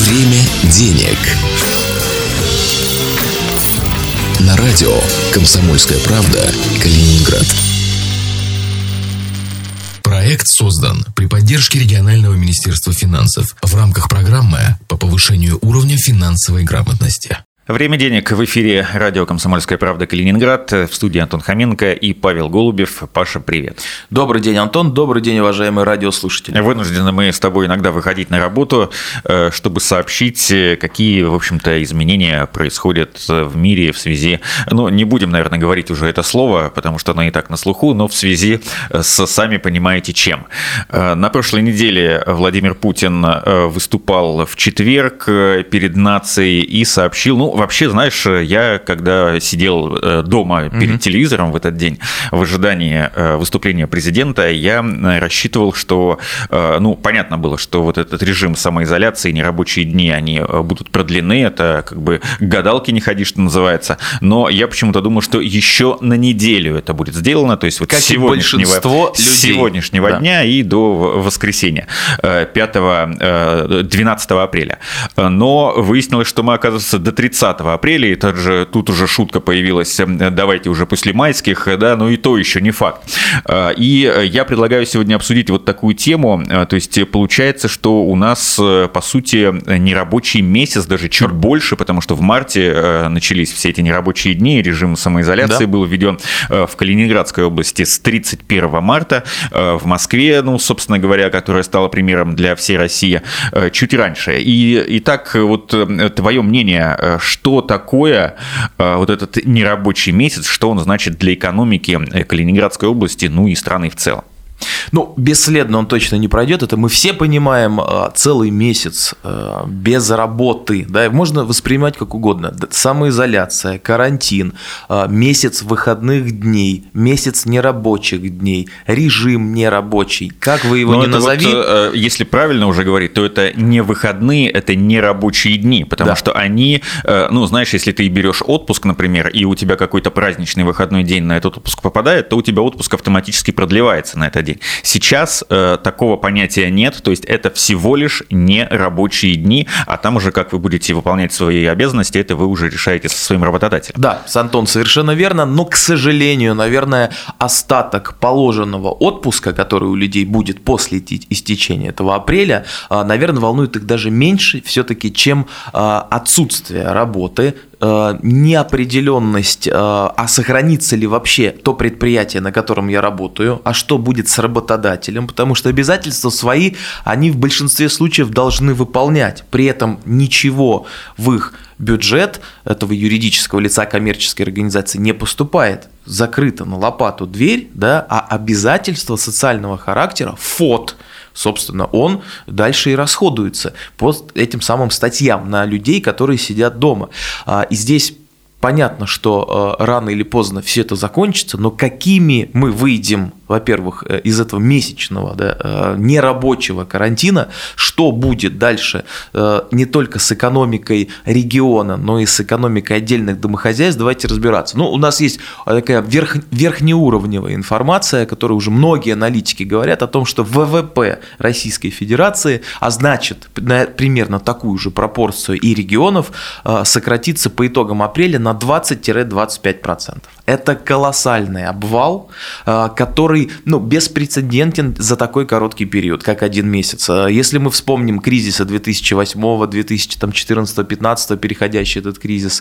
Время денег. На радио «Комсомольская правда» Калининград. Проект создан при поддержке регионального министерства финансов в рамках программы по повышению уровня финансовой грамотности. Время денег в эфире радио «Комсомольская правда» Калининград. В студии Антон Хоменко и Павел Голубев. Паша, привет. Добрый день, Антон. Добрый день, уважаемые радиослушатели. Вынуждены мы с тобой иногда выходить на работу, чтобы сообщить, какие, в общем-то, изменения происходят в мире в связи... не будем, наверное, говорить уже это слово, потому что оно и так на слуху, но в связи с, сами понимаете, чем. На прошлой неделе Владимир Путин выступал в четверг перед нацией и сообщил... Вообще, знаешь, я когда сидел дома перед телевизором в этот день в ожидании выступления президента, я рассчитывал, что, понятно было, что вот этот режим самоизоляции, нерабочие дни, они будут продлены, это как бы к гадалке не ходи, что называется, но я почему-то думал, что еще на неделю это будет сделано, то есть вот с сегодняшнего дня и до воскресенья, 12 апреля. Но выяснилось, что мы, оказывается, до 30 апреля, и тут уже шутка появилась, давайте уже после майских, да, но и то еще не факт. И я предлагаю сегодня обсудить вот такую тему, то есть получается, что у нас, по сути, нерабочий месяц, даже чуть больше, потому что в марте начались все эти нерабочие дни, режим самоизоляции был введен в Калининградской области с 31 марта, в Москве, собственно говоря, которая стала примером для всей России, чуть раньше. И так вот твое мнение, что такое вот этот нерабочий месяц, что он значит для экономики Калининградской области, и страны в целом? Бесследно он точно не пройдет, это мы все понимаем, целый месяц без работы, да, можно воспринимать как угодно, самоизоляция, карантин, месяц выходных дней, месяц нерабочих дней, режим нерабочий, как вы его ни назови. Если правильно уже говорить, то это не выходные, это нерабочие дни, потому что они, знаешь, если ты берешь отпуск, например, и у тебя какой-то праздничный выходной день на этот отпуск попадает, то у тебя отпуск автоматически продлевается на этот день. Сейчас такого понятия нет, то есть это всего лишь не рабочие дни, а там уже как вы будете выполнять свои обязанности, это вы уже решаете со своим работодателем. Да, Антон, совершенно верно, но, к сожалению, наверное, остаток положенного отпуска, который у людей будет после истечения этого апреля, наверное, волнует их даже меньше все-таки, чем отсутствие работы, неопределенность, а сохранится ли вообще то предприятие, на котором я работаю, а что будет с работодателем, потому что обязательства свои они в большинстве случаев должны выполнять, при этом ничего в их бюджет этого юридического лица коммерческой организации не поступает, закрыта на лопату дверь, да, а обязательства социального характера, ФОТ, собственно, он дальше и расходуется по этим самым статьям на людей, которые сидят дома. И здесь понятно, что рано или поздно все это закончится, но какими мы выйдем, во-первых, из этого месячного, нерабочего карантина, что будет дальше не только с экономикой региона, но и с экономикой отдельных домохозяйств, давайте разбираться. У нас есть такая верхнеуровневая информация, о которой уже многие аналитики говорят, о том, что ВВП Российской Федерации, а значит примерно такую же пропорцию и регионов, сократится по итогам апреля на 20-25%. Это колоссальный обвал, который беспрецедентен за такой короткий период, как один месяц. Если мы вспомним кризисы 2008, 2014, 2015, переходящий этот кризис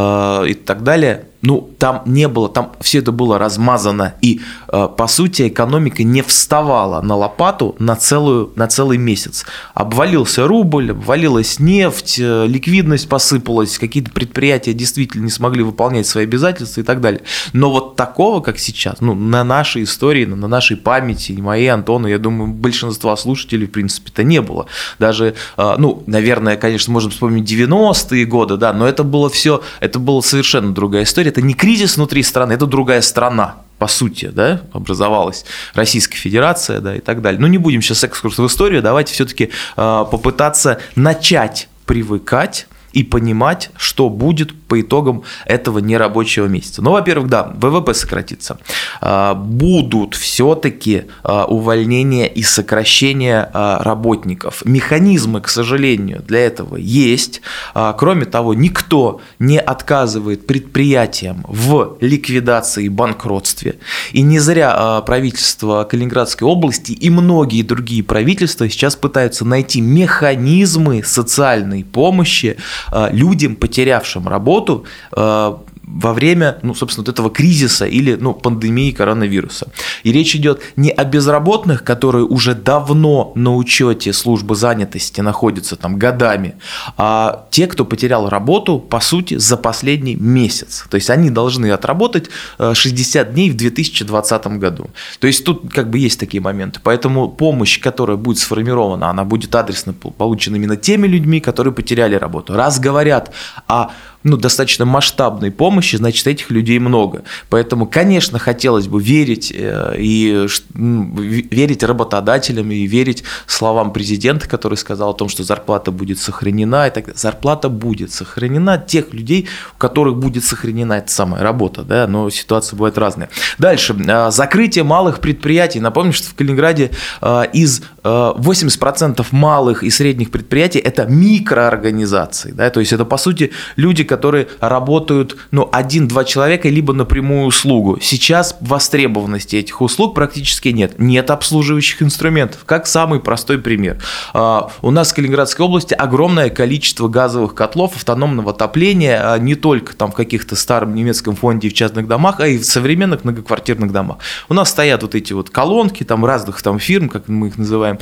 и так далее, там не было, там все это было размазано, и, по сути, экономика не вставала на лопату на целый месяц. Обвалился рубль, обвалилась нефть, ликвидность посыпалась, какие-то предприятия действительно не смогли выполнять свои обязательства и так далее. Но вот такого, как сейчас, на нашей истории, на нашей памяти, и моей, Антона, я думаю, большинства слушателей, в принципе-то, не было. Даже, наверное, конечно, можно вспомнить 90-е годы, да, но это было совершенно другая история. Это не кризис внутри страны, это другая страна. По сути, да, образовалась Российская Федерация, да, и так далее. Не будем сейчас экскурс в историю, давайте все-таки попытаться начать привыкать и понимать, что будет по итогам этого нерабочего месяца. Ну, во-первых, да, ВВП сократится. Будут все-таки увольнения и сокращения работников. Механизмы, к сожалению, для этого есть. Кроме того, никто не отказывает предприятиям в ликвидации и банкротстве. И не зря правительство Калининградской области и многие другие правительства сейчас пытаются найти механизмы социальной помощи людям, потерявшим работу во время, собственно, вот этого кризиса или пандемии коронавируса. И речь идет не о безработных, которые уже давно на учете службы занятости находятся там годами, а те, кто потерял работу, по сути, за последний месяц. То есть они должны отработать 60 дней в 2020 году. То есть тут как бы есть такие моменты. Поэтому помощь, которая будет сформирована, она будет адресно получена именно теми людьми, которые потеряли работу. Раз говорят о достаточно масштабной помощи, значит, этих людей много. Поэтому, конечно, хотелось бы верить работодателям и верить словам президента, который сказал о том, что зарплата будет сохранена. И так далее. Зарплата будет сохранена тех людей, у которых будет сохранена эта самая работа, да, но ситуация бывает разная. Дальше. Закрытие малых предприятий. Напомню, что в Калининграде из 80% малых и средних предприятий – это микроорганизации, да, то есть это, по сути, люди, которые работают 1-2 человека, либо на прямую услугу. Сейчас востребованности этих услуг практически нет. Нет обслуживающих инструментов. Как самый простой пример. У нас в Калининградской области огромное количество газовых котлов автономного отопления, не только там в каких-то старом немецком фонде в частных домах, а и в современных многоквартирных домах. У нас стоят вот эти вот колонки там разных там фирм, как мы их называем.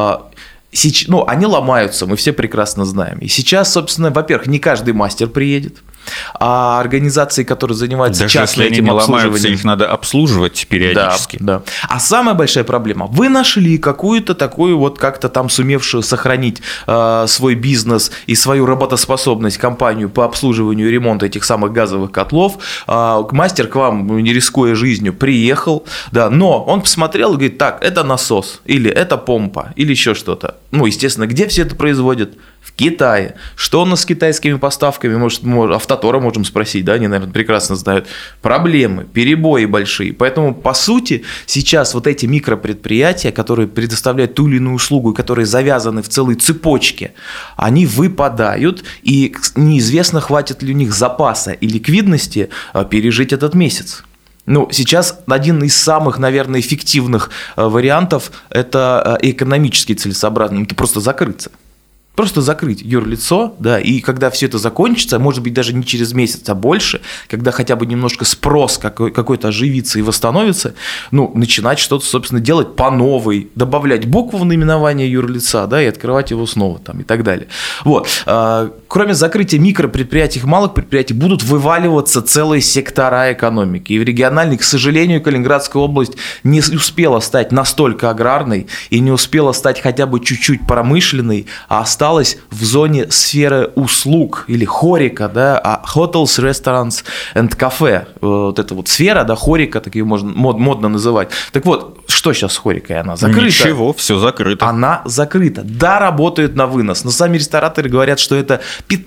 Они ломаются, мы все прекрасно знаем. И сейчас, собственно, во-первых, не каждый мастер приедет, а организации, которые занимаются частно этим обслуживанием. Даже если они ломаются, их надо обслуживать периодически. Да. А самая большая проблема – вы нашли какую-то такую вот как-то там сумевшую сохранить свой бизнес и свою работоспособность компанию по обслуживанию и ремонту этих самых газовых котлов. Мастер к вам, не рискуя жизнью, приехал, да, но он посмотрел и говорит: так, это насос, или это помпа, или еще что-то. Естественно, где все это производят? В Китае. Что у нас с китайскими поставками? Может, Автотора можем спросить, да, они, наверное, прекрасно знают. Проблемы, перебои большие. Поэтому, по сути, сейчас вот эти микропредприятия, которые предоставляют ту или иную услугу, которые завязаны в целой цепочке, они выпадают, и неизвестно, хватит ли у них запаса и ликвидности пережить этот месяц. Сейчас один из самых, наверное, эффективных вариантов – это экономически целесообразно, это просто закрыться. Просто закрыть юрлицо, да, и когда все это закончится, может быть, даже не через месяц, а больше, когда хотя бы немножко спрос какой-то оживится и восстановится, начинать что-то, собственно, делать по новой, добавлять букву в наименование юрлица, да, и открывать его снова там и так далее. Вот. Кроме закрытия микропредприятий, малых предприятий, будут вываливаться целые сектора экономики. И в региональной, к сожалению, Калининградская область не успела стать настолько аграрной и не успела стать хотя бы чуть-чуть промышленной, а осталась в зоне сферы услуг или хорика, да, hotels, restaurants and cafe. Вот эта вот сфера, да, хорика, так ее можно модно называть. Так вот, что сейчас с хорикой? Она закрыта. Ничего, все закрыто. Она закрыта. Да, работают на вынос, но сами рестораторы говорят, что это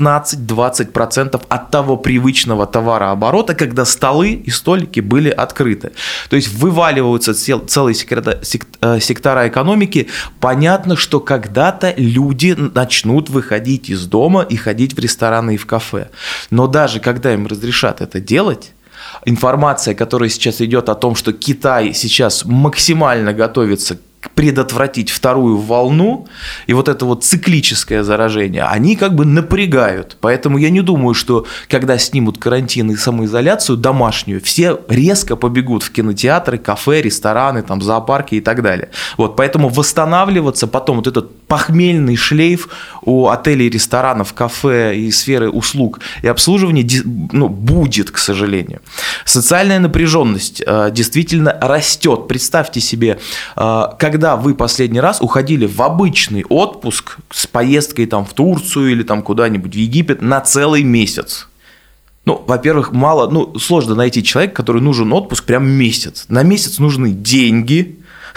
15-20% от того привычного товарооборота, когда столы и столики были открыты. То есть вываливаются целые сектора экономики. Понятно, что когда-то люди начнут выходить из дома и ходить в рестораны и в кафе. Но даже когда им разрешат это делать, информация, которая сейчас идет о том, что Китай сейчас максимально готовится предотвратить вторую волну, и вот это вот циклическое заражение, они как бы напрягают. Поэтому я не думаю, что когда снимут карантин и самоизоляцию домашнюю, все резко побегут в кинотеатры, кафе, рестораны, там, зоопарки и так далее. Вот, поэтому восстанавливаться потом вот этот похмельный шлейф у отелей, ресторанов, кафе и сферы услуг и обслуживания будет, к сожалению. Социальная напряженность действительно растет. Представьте себе, когда вы последний раз уходили в обычный отпуск с поездкой там, в Турцию или там, куда-нибудь в Египет на целый месяц. Во-первых, сложно найти человека, который нужен отпуск прям месяц. На месяц нужны деньги,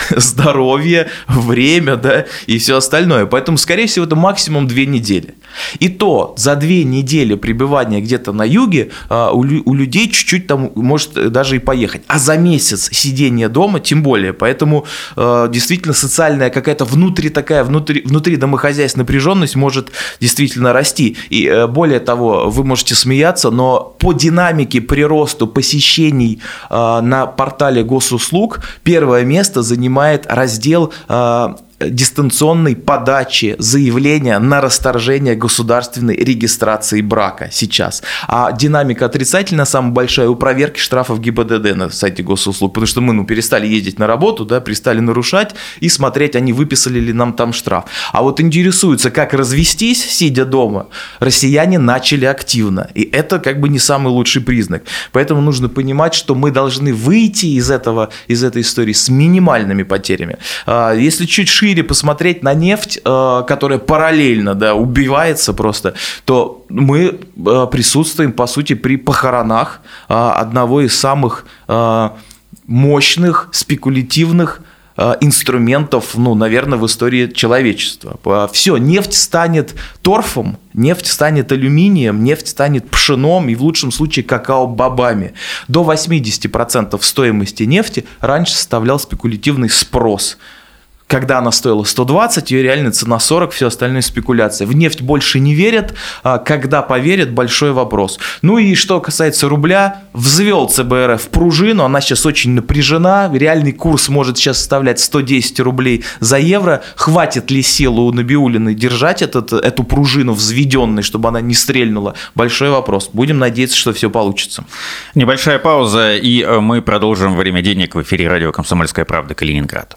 здоровье, время, да, и все остальное. Поэтому, скорее всего, это максимум 2 недели. И то за 2 недели пребывания где-то на юге у людей чуть-чуть там может даже и поехать. А за месяц сидения дома тем более. Поэтому действительно социальная какая-то внутри домохозяйств напряженность может действительно расти. И более того, вы можете смеяться, но по динамике приросту посещений на портале госуслуг первое место занимает раздел дистанционной подачи заявления на расторжение государственной регистрации брака сейчас. А динамика отрицательная, самая большая, у проверки штрафов ГИБДД на сайте госуслуг, потому что мы перестали ездить на работу, да, перестали нарушать и смотреть, они выписали ли нам там штраф. А вот интересуются, как развестись, сидя дома, россияне начали активно. И это как бы не самый лучший признак. Поэтому нужно понимать, что мы должны выйти из этой истории с минимальными потерями. Если чуть шире посмотреть на нефть, которая параллельно, да, убивается просто, то мы присутствуем, по сути, при похоронах одного из самых мощных спекулятивных инструментов, наверное, в истории человечества. Все, нефть станет торфом, нефть станет алюминием, нефть станет пшеном и в лучшем случае какао-бобами. До 80% стоимости нефти раньше составлял спекулятивный спрос. Когда она стоила 120, ее реальная цена 40, все остальное спекуляция. В нефть больше не верят, когда поверят, большой вопрос. Ну и что касается рубля, взвел ЦБ РФ пружину, она сейчас очень напряжена, реальный курс может сейчас составлять 110 рублей за евро. Хватит ли силы у Набиуллиной держать эту пружину взведенной, чтобы она не стрельнула? Большой вопрос. Будем надеяться, что все получится. Небольшая пауза, и мы продолжим «Время денег» в эфире радио «Комсомольская правда», Калининград.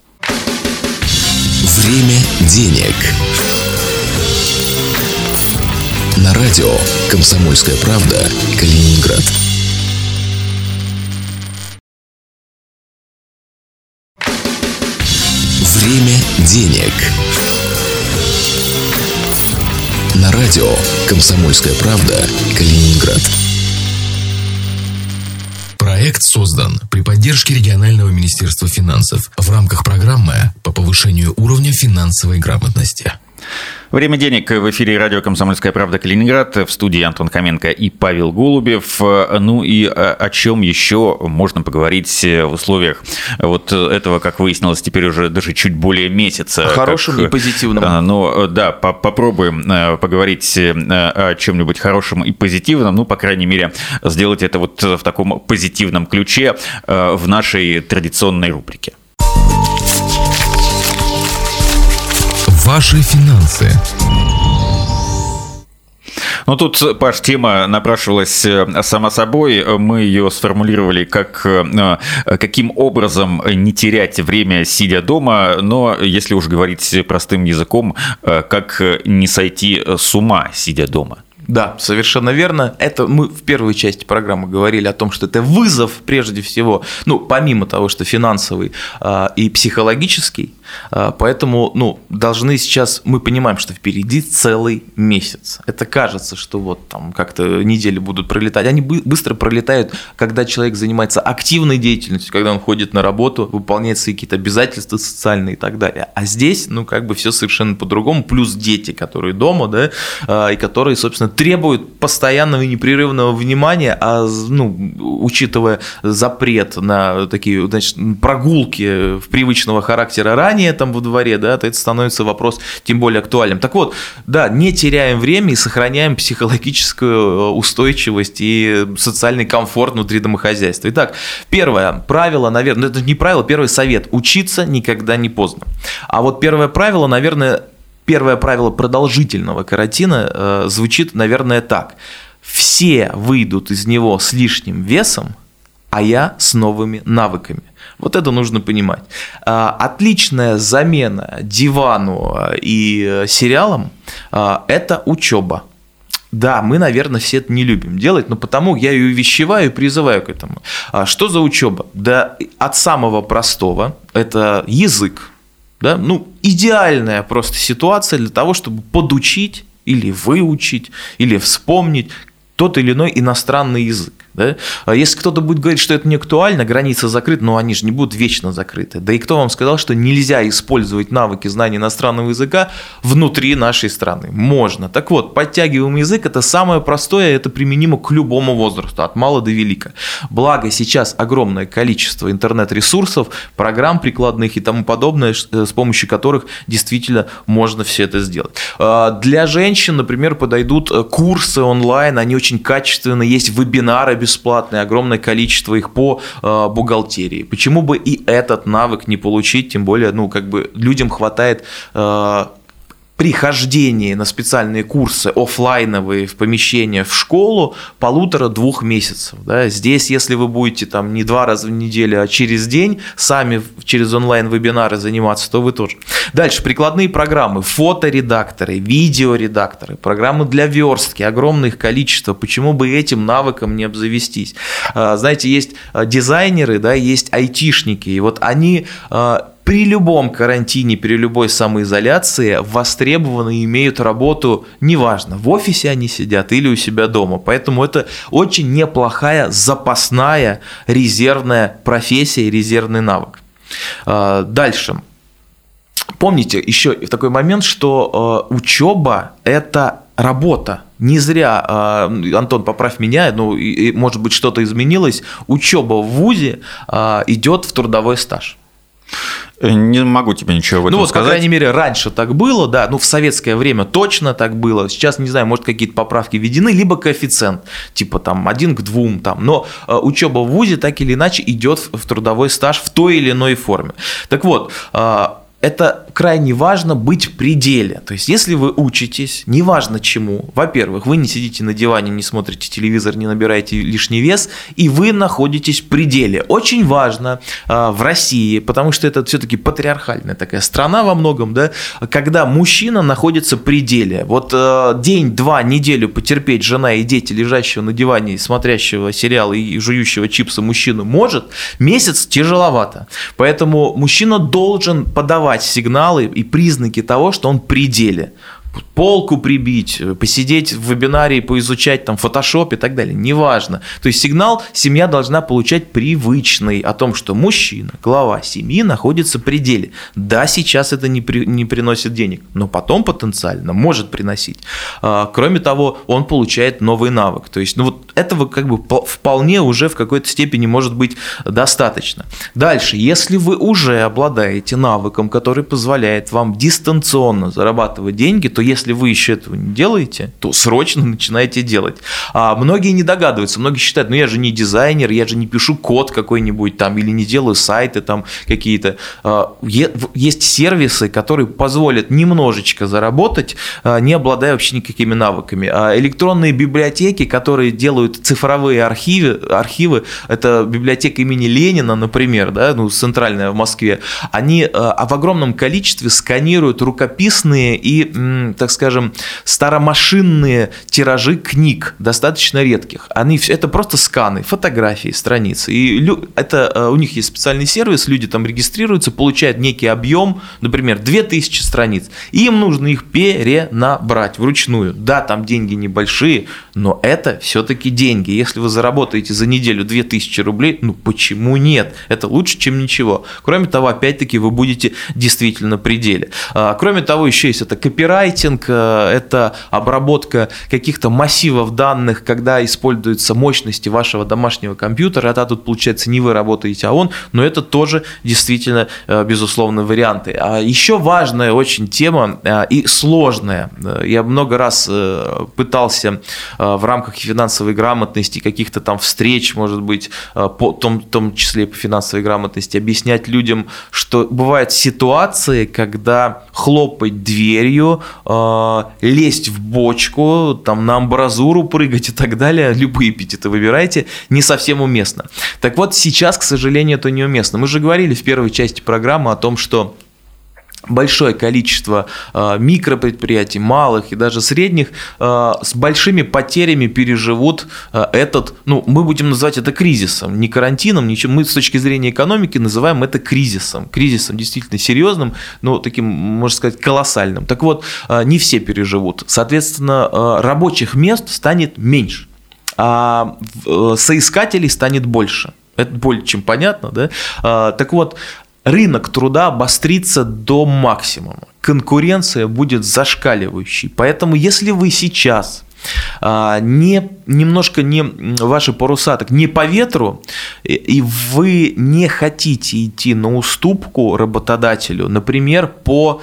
Время денег. На радио «Комсомольская правда», Калининград. Время денег. На радио «Комсомольская правда», Калининград. Проект создан при поддержке регионального министерства финансов в рамках программы по повышению уровня финансовой грамотности. Время денег в эфире радио «Комсомольская правда», Калининград. В студии Антон Хоменко и Павел Голубев. Ну и о чем еще можно поговорить в условиях вот этого, как выяснилось, теперь уже даже чуть более месяца. Хорошим и позитивным. Ну да, попробуем поговорить о чем-нибудь хорошем и позитивном. Ну, по крайней мере, сделать это вот в таком позитивном ключе в нашей традиционной рубрике. Ваши финансы. Ну, тут, Паш, тема напрашивалась сама собой. Мы ее сформулировали как каким образом не терять время, сидя дома, но, если уж говорить простым языком, как не сойти с ума, сидя дома. Да, совершенно верно. Это мы в первой части программы говорили о том, что это вызов прежде всего, помимо того, что финансовый и психологический, поэтому, должны сейчас, мы понимаем, что впереди целый месяц. Это кажется, что вот там как-то недели будут пролетать. Они быстро пролетают, когда человек занимается активной деятельностью, когда он ходит на работу, выполняет свои какие-то обязательства социальные и так далее. А здесь, все совершенно по-другому, плюс дети, которые дома, да, и которые, собственно, требуют постоянного и непрерывного внимания, учитывая запрет на такие, прогулки привычного характера ранее там во дворе, да, то это становится вопрос тем более актуальным. Так вот, да, не теряем время и сохраняем психологическую устойчивость и социальный комфорт внутри домохозяйства. Итак, первое правило, наверное, это не правило, первый совет – учиться никогда не поздно. А вот первое правило, наверное, первое правило продолжительного карантина звучит, наверное, так. Все выйдут из него с лишним весом, а я с новыми навыками. Вот это нужно понимать. Отличная замена дивану и сериалам – это учеба. Да, мы, наверное, все это не любим делать, но потому я и увещеваю, и призываю к этому. Что за учеба? Да от самого простого – это язык. Да? Идеальная просто ситуация для того, чтобы подучить или выучить, или вспомнить тот или иной иностранный язык. Да? Если кто-то будет говорить, что это не актуально, границы закрыты, но они же не будут вечно закрыты. Да и кто вам сказал, что нельзя использовать навыки знания иностранного языка внутри нашей страны? Можно. Так вот, подтягиваемый язык – это самое простое, это применимо к любому возрасту, от мала до велика. Благо, сейчас огромное количество интернет-ресурсов, программ прикладных и тому подобное, с помощью которых действительно можно все это сделать. Для женщин, например, подойдут курсы онлайн, они очень качественные, есть вебинары бесплатные, огромное количество их по бухгалтерии. Почему бы и этот навык не получить, тем более, людям хватает при хождении на специальные курсы офлайновые в помещение в школу 1,5-2 месяцев. Да? Здесь, если вы будете не 2 раза в неделю, а через день сами через онлайн-вебинары заниматься, то вы тоже. Дальше, прикладные программы, фоторедакторы, видеоредакторы, программы для верстки, огромное их количество. Почему бы этим навыком не обзавестись? Знаете, есть дизайнеры, да, есть айтишники, и вот они... При любом карантине, при любой самоизоляции востребованы и имеют работу, неважно, в офисе они сидят или у себя дома. Поэтому это очень неплохая запасная резервная профессия и резервный навык. Дальше. Помните еще такой момент, что учеба – это работа. Не зря, Антон, поправь меня, может быть, что-то изменилось, учеба в вузе идет в трудовой стаж. Не могу тебе ничего об этом сказать. По крайней мере, раньше так было, да, в советское время точно так было. Сейчас, не знаю, может, какие-то поправки введены, либо коэффициент, типа 1 к 2, но учеба в вузе так или иначе идет в трудовой стаж в той или иной форме. Так вот, это крайне важно быть в пределе. То есть, если вы учитесь, неважно чему, во-первых, вы не сидите на диване, не смотрите телевизор, не набираете лишний вес, и вы находитесь в пределе. Очень важно в России, потому что это все-таки патриархальная такая страна во многом, да, когда мужчина находится в пределе. Вот день-два, неделю потерпеть жена и дети, лежащего на диване, смотрящего сериал и жующего чипсы мужчину может, месяц тяжеловато. Поэтому мужчина должен подавать сигналы и признаки того, что он в пределе. Полку прибить, посидеть в вебинаре, поизучать фотошоп и так далее, неважно. То есть сигнал семья должна получать привычный о том, что мужчина, глава семьи, находится в пределе. Да, сейчас это не приносит денег, но потом потенциально может приносить. Кроме того, он получает новый навык. То есть этого вполне уже в какой-то степени может быть достаточно. Дальше, если вы уже обладаете навыком, который позволяет вам дистанционно зарабатывать деньги, то если вы еще этого не делаете, то срочно начинайте делать. Многие не догадываются, многие считают, я же не дизайнер, я же не пишу код какой-нибудь или не делаю сайты какие-то. Есть сервисы, которые позволят немножечко заработать, не обладая вообще никакими навыками. Электронные библиотеки, которые делают цифровые архивы, это библиотека имени Ленина, например, да, центральная в Москве, они в огромном количестве сканируют рукописные и, так скажем, старомашинные тиражи книг, достаточно редких. Это просто сканы, фотографии, страницы. И у них есть специальный сервис, люди там регистрируются, получают некий объем, например, 2000 страниц, и им нужно их перенабрать вручную. Да, там деньги небольшие, но это все-таки деньги. Если вы заработаете за неделю 2000 рублей, почему нет? Это лучше, чем ничего. Кроме того, опять-таки, вы будете действительно в пределе. Кроме того, еще есть это копирайтинг, это обработка каких-то массивов данных, когда используются мощности вашего домашнего компьютера. Это тут, получается, не вы работаете, а он, но это тоже действительно, безусловно, варианты. А еще важная очень тема и сложная. Я много раз пытался в рамках финансовой грамотности, каких-то встреч, может быть, в том числе по финансовой грамотности, объяснять людям, что бывают ситуации, когда хлопать дверью, лезть в бочку, на амбразуру прыгать и так далее, любые эпитеты выбирайте, не совсем уместно. Так вот, сейчас, к сожалению, это неуместно. Мы же говорили в первой части программы о том, что большое количество микропредприятий, малых и даже средних, с большими потерями переживут этот, мы будем называть это кризисом, не карантином, ничем. Мы с точки зрения экономики называем это кризисом действительно серьезным, таким, можно сказать, колоссальным. Так вот, не все переживут. Соответственно, рабочих мест станет меньше. соискателей станет больше. Это более чем понятно, да? Так вот, рынок труда обострится до максимума. Конкуренция будет зашкаливающей. Поэтому, если вы сейчас немножко не ваши паруса так не по ветру, и вы не хотите идти на уступку работодателю, например, по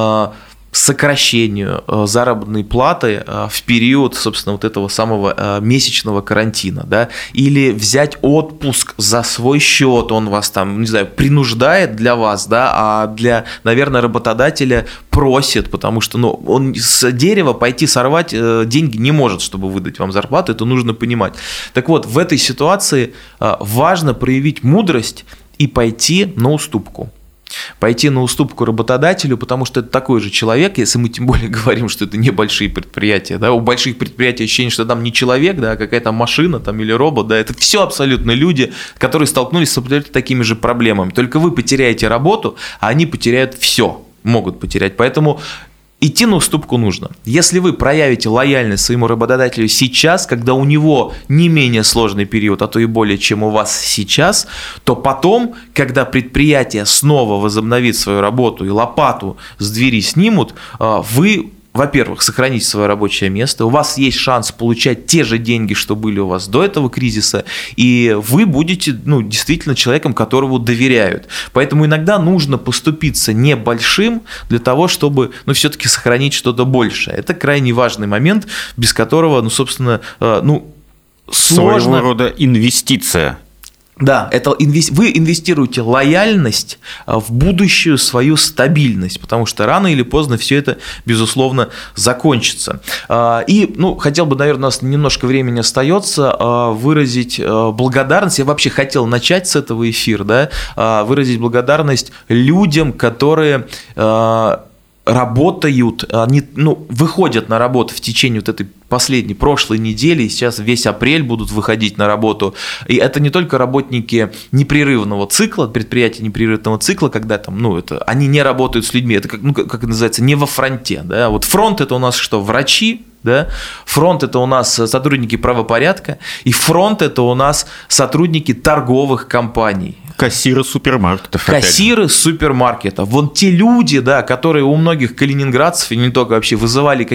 сокращению заработной платы в период, собственно, вот этого самого месячного карантина, да, или взять отпуск за свой счет, он вас там, не знаю, принуждает для вас, да, а для, наверное, работодателя просит, потому что, ну, он с дерева пойти сорвать деньги не может, чтобы выдать вам зарплату, это нужно понимать. Так вот, в этой ситуации важно проявить мудрость и пойти на уступку. Пойти на уступку работодателю, потому что это такой же человек, если мы тем более говорим, что это небольшие предприятия, да, у больших предприятий ощущение, что там не человек, да, а какая-то машина там, или робот, да, это все абсолютно люди, которые столкнулись с абсолютно такими же проблемами, только вы потеряете работу, а они потеряют все, могут потерять, поэтому идти на уступку нужно. Если вы проявите лояльность своему работодателю сейчас, когда у него не менее сложный период, а то и более, чем у вас сейчас, то потом, когда предприятие снова возобновит свою работу и лопату с двери снимут, вы, во-первых, сохраните свое рабочее место, у вас есть шанс получать те же деньги, что были у вас до этого кризиса, и вы будете, ну, действительно человеком, которому доверяют. Поэтому иногда нужно поступиться небольшим для того, чтобы, ну, все-таки сохранить что-то большее. Это крайне важный момент, без которого, ну, собственно, ну, сложно. Своего рода инвестиция. Да, это вы инвестируете лояльность в будущую свою стабильность, потому что рано или поздно все это, безусловно, закончится. И, ну, хотел бы, наверное, у нас немножко времени остается, выразить благодарность. Я вообще хотел начать с этого эфира, да, выразить благодарность людям, которые работают, они, ну, выходят на работу в течение вот этой последней, прошлой недели, и сейчас весь апрель будут выходить на работу. И это не только работники непрерывного цикла, предприятия непрерывного цикла, когда там, ну, это, они не работают с людьми, это как, ну, как это называется, не во фронте. Да? Вот фронт – это у нас что, врачи, да? Фронт – это у нас сотрудники правопорядка, и фронт – это у нас сотрудники торговых компаний. Кассиры супермаркетов. Кассиры супермаркетов. Вон те люди, да, которые у многих калининградцев, и не только вообще, вызывают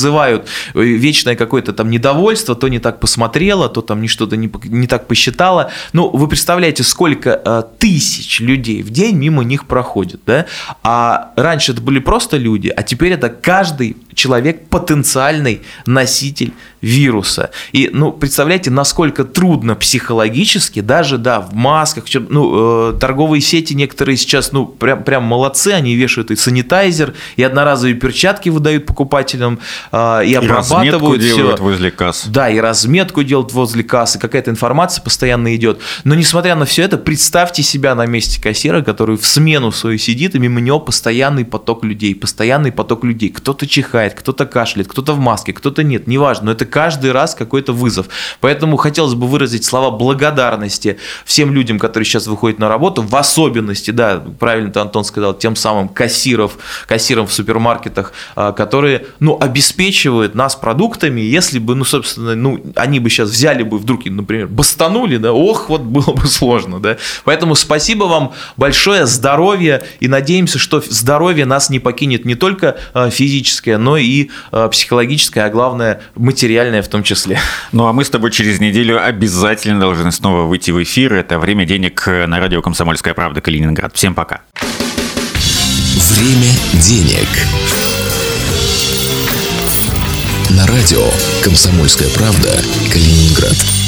вечное какое-то там недовольство, то не так посмотрела, то там что-то не так посчитала. Ну, вы представляете, сколько тысяч людей в день мимо них проходит, да? А раньше это были просто люди, а теперь это каждый человек потенциальный носитель вируса. И, ну, представляете, насколько трудно психологически, даже, да, в масках, ну, торговые сети некоторые сейчас, ну, прям молодцы, они вешают и санитайзер, и одноразовые перчатки выдают покупателям, и обрабатывают все. Делают возле касс. Да, и разметку делают возле кассы, какая-то информация постоянно идет. Но, несмотря на все это, представьте себя на месте кассира, который в смену свою сидит, и мимо него постоянный поток людей. Кто-то чихает, кто-то кашляет, кто-то в маске, кто-то нет, неважно, но это каждый раз какой-то вызов. Поэтому хотелось бы выразить слова благодарности всем людям, которые сейчас выходят на работу, в особенности, да, правильно ты, Антон, сказал, тем самым кассирам в супермаркетах, которые, ну, обеспечивают нас продуктами. Если бы, ну, собственно, ну, они бы сейчас взяли бы вдруг, например, бастанули, да, ох, вот было бы сложно, да. Поэтому спасибо вам большое, здоровья, и надеемся, что здоровье нас не покинет не только физическое, но и психологическое, а главное, материальное в том числе. Ну, а мы с тобой через неделю обязательно должны снова выйти в эфир. Это «Время денег» на радио «Комсомольская правда» Калининград. Всем пока. Время денег. На радио «Комсомольская правда» Калининград.